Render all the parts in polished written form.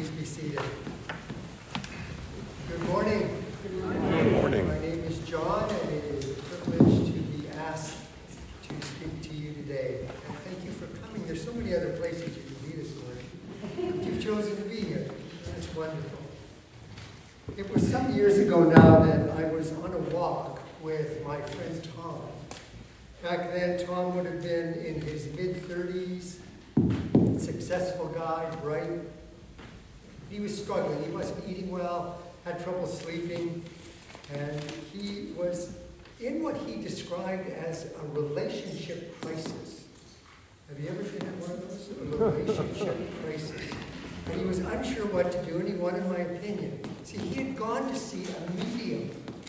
Please be seated. Good morning. Good morning. My name is John, and it is a privilege to be asked to speak to you today. And thank you for coming. There's so many other places you could be this morning, but you've chosen to be here. That's wonderful. It was some years ago now that I was on a walk with my friend Tom. Back then, Tom would have been in his mid-30s, successful guy, bright. He was struggling. He wasn't eating well, had trouble sleeping, and he was in what he described as a relationship crisis. Have you ever been in one of those? A relationship crisis. And he was unsure what to do, and he wanted my opinion. See, he had gone to see a medium.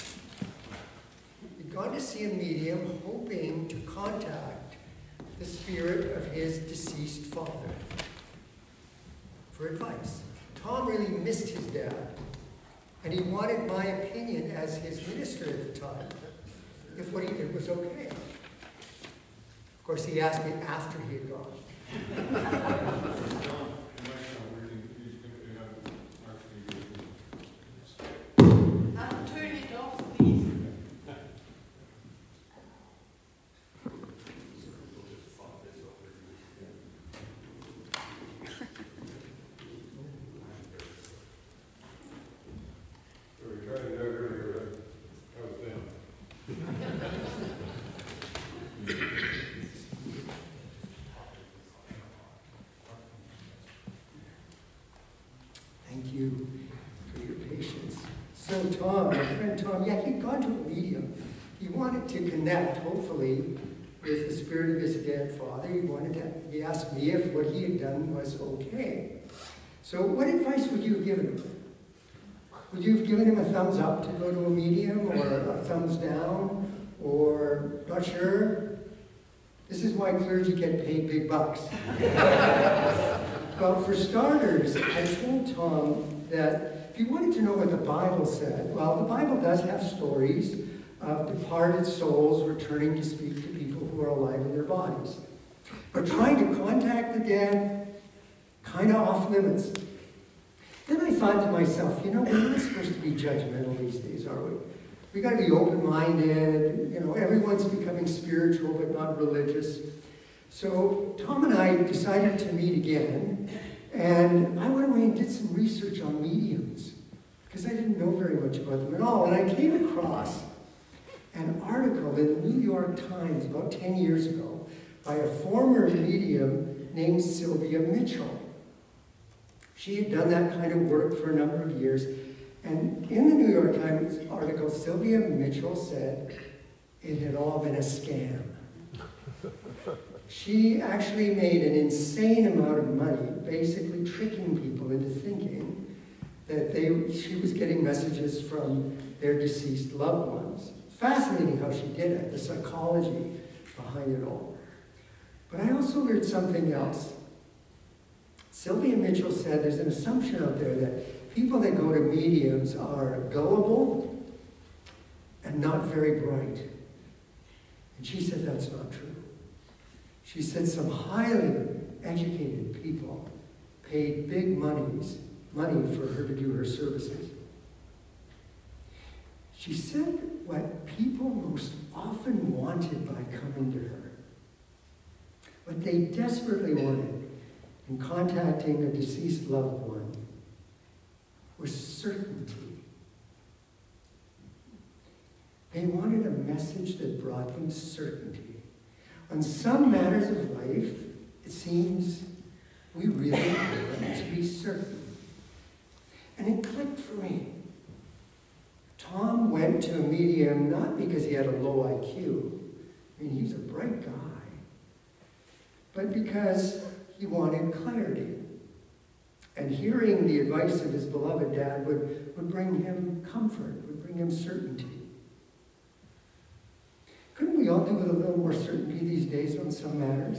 He'd gone to see a medium hoping to contact the spirit of his deceased father for advice. Tom really missed his dad, and he wanted my opinion as his minister at the time, if what he did was okay. Of course, he asked me after he had gone. Turn it off, please. Thank you for your patience. So Tom, my friend Tom, he'd gone to a medium. He wanted to connect, hopefully, with the spirit of his dead father. He asked me if what he had done was okay. So what advice would you have given him? Would you have given him a thumbs up to go to a medium, or a thumbs down, or not sure? This is why clergy get paid big bucks. Well, for starters, I told Tom that if he wanted to know what the Bible said, well, the Bible does have stories of departed souls returning to speak to people who are alive in their bodies. But trying to contact the dead, kind of off limits. Then I thought to myself, we're not supposed to be judgmental these days, are we? We got to be open-minded. Everyone's becoming spiritual but not religious. So Tom and I decided to meet again, and I went away and did some research on mediums, because I didn't know very much about them at all. And I came across an article in the New York Times about 10 years ago by a former medium named Sylvia Mitchell. She had done that kind of work for a number of years, and in the New York Times article, Sylvia Mitchell said it had all been a scam. She actually made an insane amount of money, basically tricking people into thinking that she was getting messages from their deceased loved ones. Fascinating how she did it, the psychology behind it all. But I also learned something else. Sylvia Mitchell said there's an assumption out there that people that go to mediums are gullible and not very bright. And she said that's not true. She said some highly educated people paid big money for her to do her services. She said what people most often wanted by coming to her, what they desperately wanted in contacting a deceased loved one, was certainty. They wanted a message that brought them certainty. On some matters of life, it seems we really want to be certain. And it clicked for me. Tom went to a medium not because he had a low IQ. He was a bright guy. But because he wanted clarity. And hearing the advice of his beloved dad would bring him comfort, would bring him certainty. Couldn't we all do with a little more certainty these days on some matters?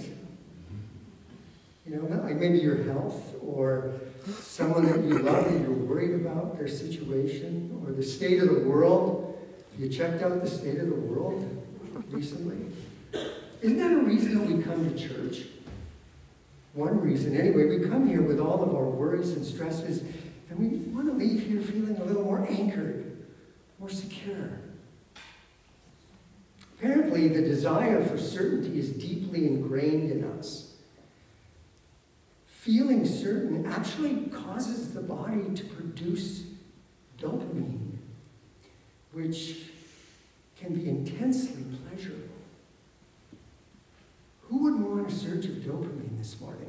Like maybe your health, or someone that you love that you're worried about, their situation, or the state of the world. You checked out the state of the world recently? Isn't that a reason that we come to church? One reason, anyway, we come here with all of our worries worries and stresses, and we want to leave here feeling a little more anchored, more secure. Apparently, the desire for certainty is deeply ingrained in us. Feeling certain actually causes the body to produce dopamine, which can be intensely pleasurable. Who wouldn't want a surge of dopamine this morning?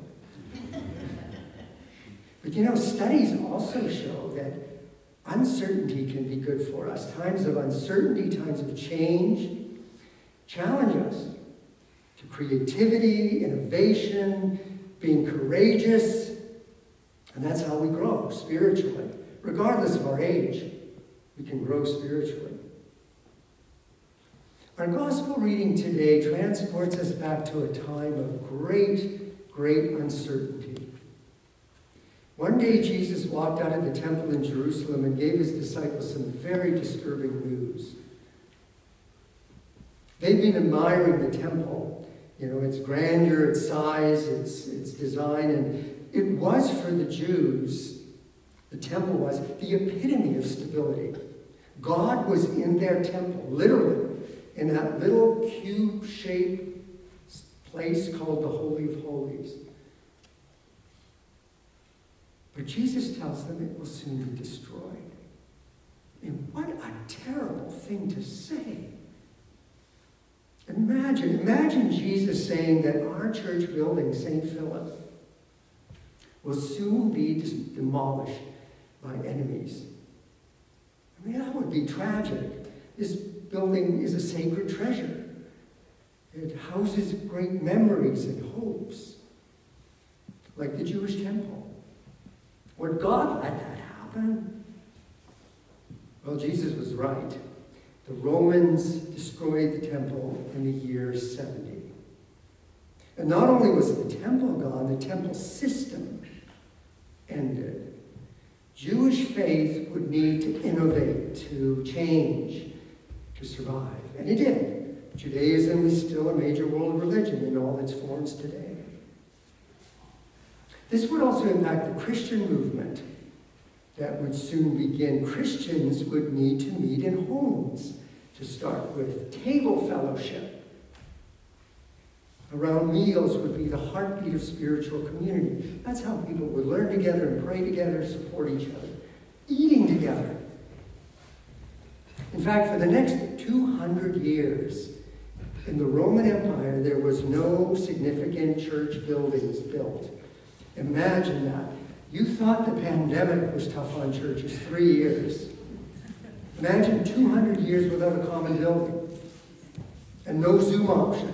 But studies also show that uncertainty can be good for us. Times of uncertainty, times of change, challenge us to creativity, innovation, being courageous, and that's how we grow spiritually. Regardless of our age, we can grow spiritually. Our gospel reading today transports us back to a time of great, great uncertainty. One day Jesus walked out of the temple in Jerusalem and gave his disciples some very disturbing news. They'd been admiring the temple, its grandeur, its size, its design, and it was for the Jews, the temple was the epitome of stability. God was in their temple, literally, in that little cube-shaped place called the Holy of Holies. But Jesus tells them it will soon be destroyed. And what a terrible thing to say. Imagine Jesus saying that our church building, St. Philip, will soon be demolished by enemies. That would be tragic. This building is a sacred treasure. It houses great memories and hopes, like the Jewish temple. Would God let that happen? Well, Jesus was right. The Romans destroyed the temple in the year 70. And not only was the temple gone, the temple system ended. Jewish faith would need to innovate, to change, to survive. And it did. Judaism is still a major world religion in all its forms today. This would also impact the Christian movement that would soon begin. Christians would need to meet in homes to start with. Table fellowship around meals would be the heartbeat of spiritual community. That's how people would learn together and pray together, support each other. Eating together. In fact, for the next 200 years, in the Roman Empire, there was no significant church buildings built. Imagine that. You thought the pandemic was tough on churches, 3 years. Imagine 200 years without a common building and no Zoom option.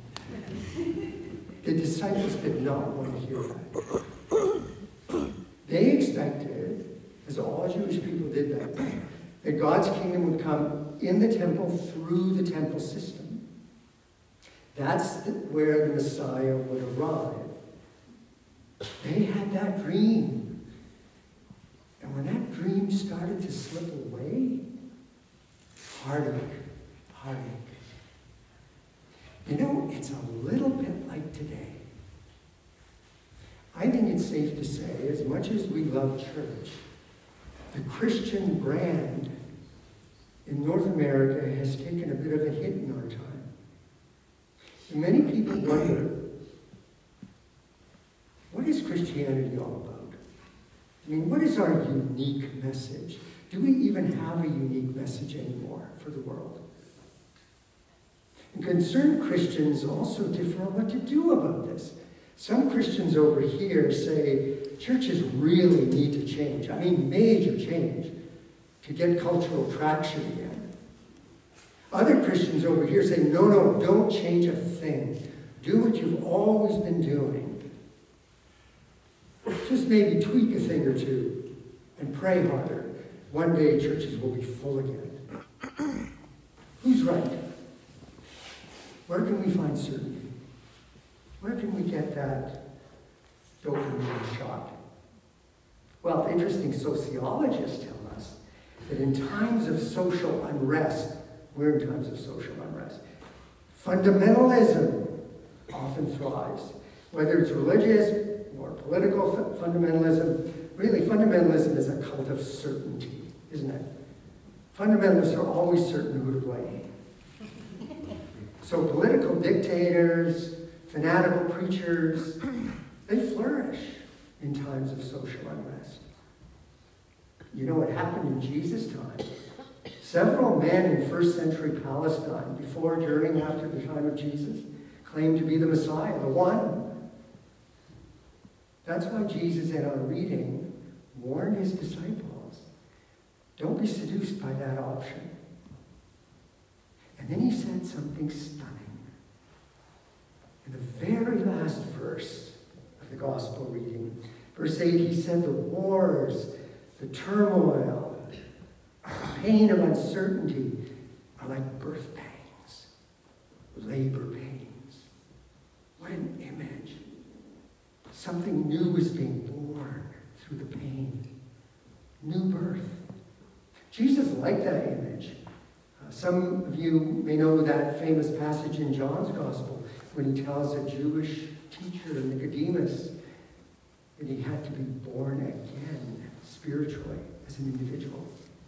The disciples did not want to hear that. They expected, as all Jewish people did back then, that God's kingdom would come in the temple through the temple system. That's where the Messiah would arrive. They had that dream. And when that dream started to slip away, heartache. It's a little bit like today. I think it's safe to say, as much as we love church, the Christian brand in North America has taken a bit of a hit in our time. And many people wonder, what is Christianity all about? What is our unique message? Do we even have a unique message anymore for the world? And concerned Christians also differ on what to do about this. Some Christians over here say churches really need to change. Major change to get cultural traction again. Other Christians over here say, no, don't change a thing. Do what you've always been doing. Just maybe tweak a thing or two and pray harder. One day churches will be full again. Who's right? Where can we find certainty? Where can we get that dopamine shot? Well, interesting sociologists tell us that in times of social unrest, we're in times of social unrest, fundamentalism often thrives. Whether it's religious or political fundamentalism, Really, fundamentalism is a cult of certainty, isn't it? Fundamentalists are always certain who to blame. So political dictators, fanatical preachers, they flourish in times of social unrest. You know what happened in Jesus' time? Several men in first century Palestine, before, during, after the time of Jesus, claimed to be the Messiah, the one. That's why Jesus, in our reading, warned his disciples, don't be seduced by that option. And then he said something stunning. In the very last verse of the gospel reading, verse 8, he said, the wars, the turmoil, the pain of uncertainty are like birth pangs, labor pains. What an image. Something new is being born through the pain. New birth. Jesus liked that image. Some of you may know that famous passage in John's Gospel when he tells a Jewish teacher, Nicodemus, that he had to be born again spiritually as an individual.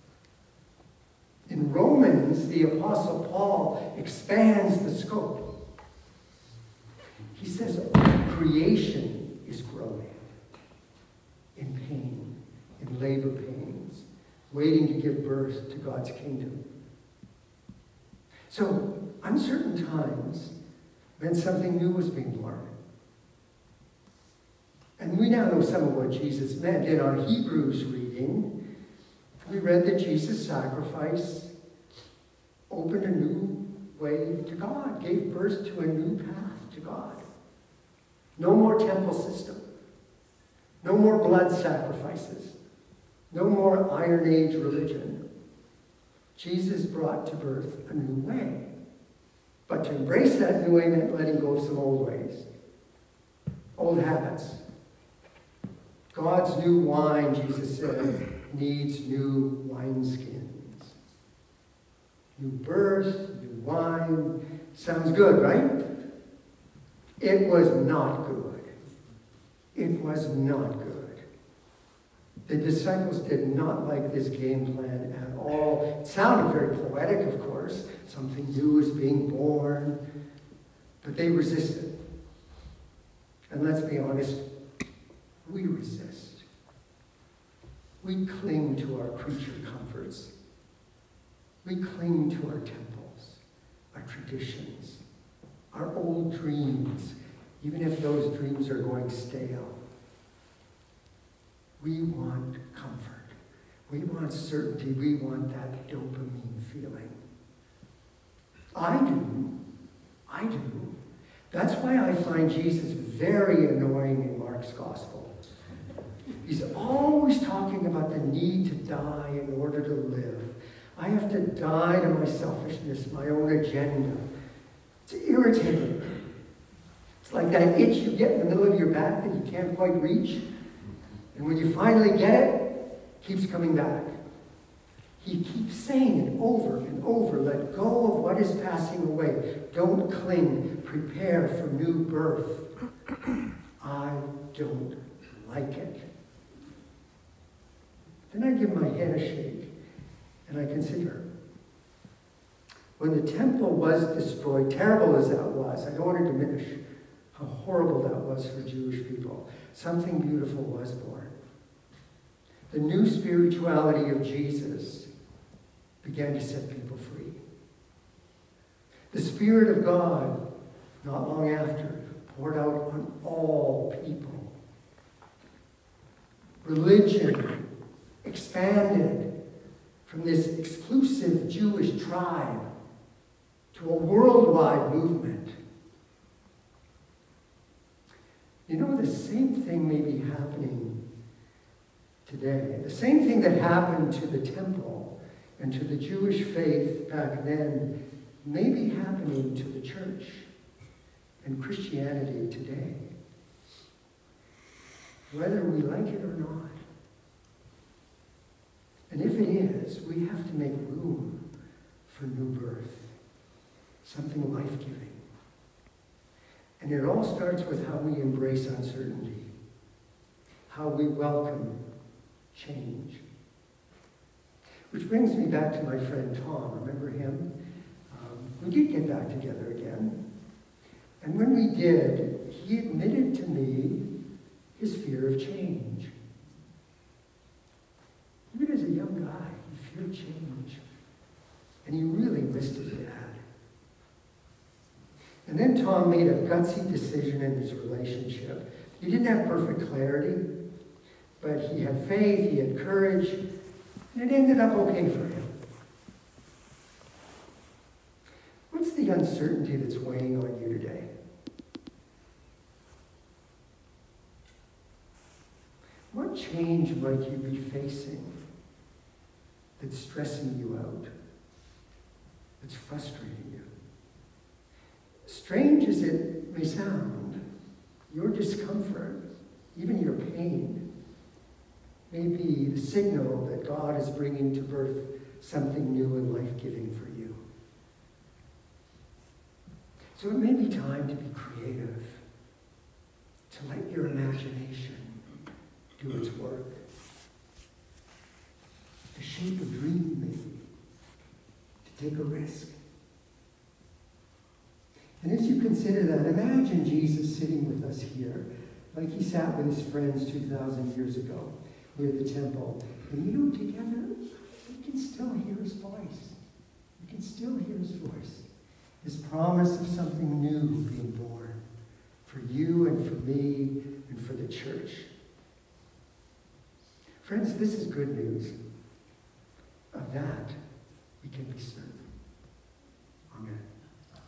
In Romans, the Apostle Paul expands the scope. He says creation is growing in pain, in labor pains, waiting to give birth to God's kingdom. So, uncertain times meant something new was being born. And we now know some of what Jesus meant. In our Hebrews reading, we read that Jesus' sacrifice opened a new way to God, gave birth to a new path to God. No more temple system. No more blood sacrifices. No more Iron Age religion. Jesus brought to birth a new way. But to embrace that new way meant letting go of some old ways, old habits. God's new wine, Jesus said, needs new wineskins. New birth, new wine. Sounds good, right? It was not good. It was not good. The disciples did not like this game plan at all. It sounded very poetic, of course. Something new is being born. But they resisted. And let's be honest, we resist. We cling to our creature comforts. We cling to our temples, our traditions, our old dreams, even if those dreams are going stale. We want comfort. We want certainty. We want that dopamine feeling. I do. That's why I find Jesus very annoying in Mark's gospel. He's always talking about the need to die in order to live. I have to die to my selfishness, my own agenda. It's irritating. It's like that itch you get in the middle of your back that you can't quite reach. And when you finally get it, it keeps coming back. He keeps saying it over and over. Let go of what is passing away. Don't cling. Prepare for new birth. I don't like it. Then I give my head a shake and I consider. When the temple was destroyed, terrible as that was, I don't want to diminish how horrible that was for Jewish people. Something beautiful was born. The new spirituality of Jesus began to set people free. The Spirit of God, not long after, poured out on all people. Religion expanded from this exclusive Jewish tribe to a worldwide movement. You know, the same thing may be happening today. The same thing that happened to the temple and to the Jewish faith back then may be happening to the church and Christianity today. Whether we like it or not. And if it is, we have to make room for new birth. Something life-giving. And it all starts with how we embrace uncertainty. How we welcome change. Which brings me back to my friend Tom. Remember him? We did get back together again. And when we did, he admitted to me his fear of change. Even as a young guy, he feared change. And he really missed his dad. And then Tom made a gutsy decision in his relationship. He didn't have perfect clarity, but he had faith, he had courage, and it ended up okay for him. What's the uncertainty that's weighing on you today? What change might you be facing that's stressing you out, that's frustrating you? Strange as it may sound, your discomfort, even your pain, may be the signal that God is bringing to birth something new and life-giving for you. So it may be time to be creative, to let your imagination do its work, to shape a dream maybe, to take a risk. And as you consider that, imagine Jesus sitting with us here, like he sat with his friends 2,000 years ago near the temple. And you know, together, we can still hear his voice. We can still hear his voice. His promise of something new being born for you and for me and for the church. Friends, this is good news. Of that, we can be certain.